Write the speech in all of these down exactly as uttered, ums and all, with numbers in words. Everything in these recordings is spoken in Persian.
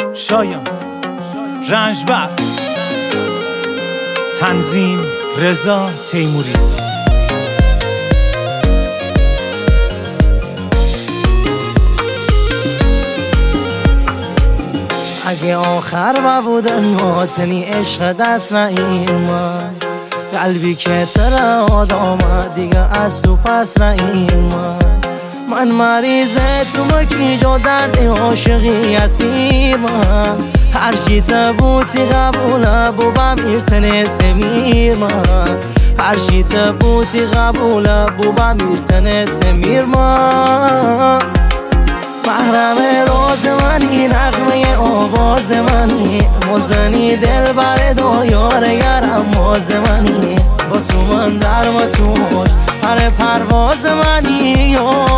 شایان رنجبر، تنظیم رضا تیموری. اگه آخر و بودن یاتنی عشق دست من، قلبی که تراد آمد دیگه از تو پس من من مریضه تو مکی جو درد عاشقی اسیرم، هر چی تبوتی قبوله بوبم ایرتنه سمیر من، هر چی تبوتی قبوله بوبم ایرتنه سمیر من. محرم راز منی، نغمه آواز منی، مزنی دل بر دو یار یارم ماز منی، با تو من در متوش پر پرواز منی.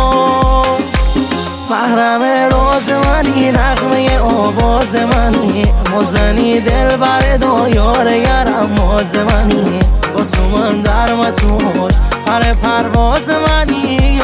محرم راز منی، نغمه آواز منی، مزنی دل بر دو یار یارم ماز منی، با تو من در متوش پر پرواز منی.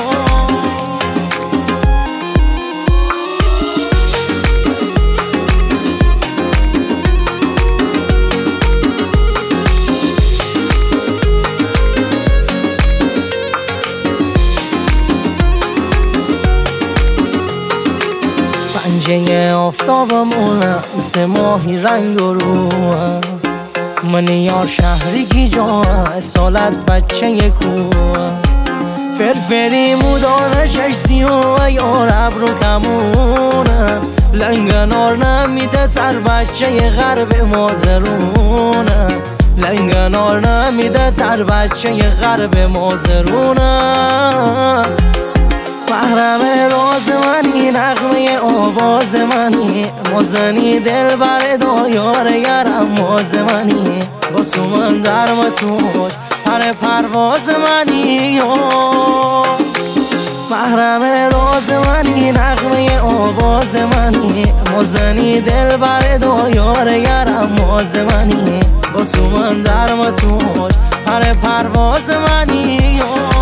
پنجه آفتابمونم مثل ماهی رنگ و روم، من یار شهری کی جا سالت بچه کوم، فرفری مودان شش سیو یار ابرو کمونم، لنگنار نمیده تر بچه غرب مازرونم، لنگنار نمیده تر بچه غرب مازرونم. محرم راز منی، نغمه آواز منی، مزنی دل بر دو یار یارم ماز منی، با تو من در متوش پر پرواز منی. محرم راز منی، نغمه آواز منی، مزنی دل بر دو یار یارم ماز منی، با تو من در متوش پر پرواز منی.